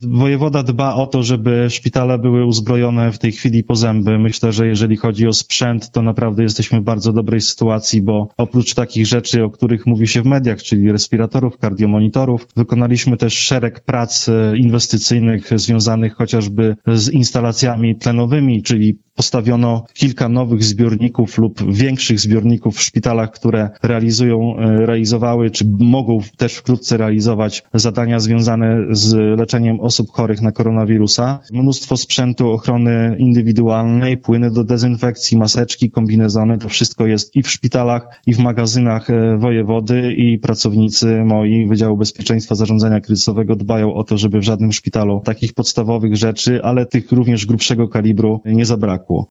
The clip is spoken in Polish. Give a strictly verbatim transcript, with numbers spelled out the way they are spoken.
Wojewoda dba o to, żeby szpitale były uzbrojone w tej chwili po zęby. Myślę, że jeżeli chodzi o sprzęt, to naprawdę jesteśmy w bardzo dobrej sytuacji, bo oprócz takich rzeczy, o których mówi się w mediach, czyli respiratorów, kardiomonitorów, wykonaliśmy też szereg prac inwestycyjnych związanych chociażby z instalacjami tlenowymi, czyli postawiono kilka nowych zbiorników lub większych zbiorników w szpitalach, które realizują, realizowały, czy mogą też wkrótce realizować zadania związane z leczeniem osób chorych na koronawirusa. Mnóstwo sprzętu ochrony indywidualnej, płyny do dezynfekcji, maseczki, kombinezony, to wszystko jest i w szpitalach, i w magazynach wojewody, i pracownicy moi Wydziału Bezpieczeństwa Zarządzania Kryzysowego dbają o to, żeby w żadnym szpitalu takich podstawowych rzeczy, ale tych również grubszego kalibru nie zabrakło.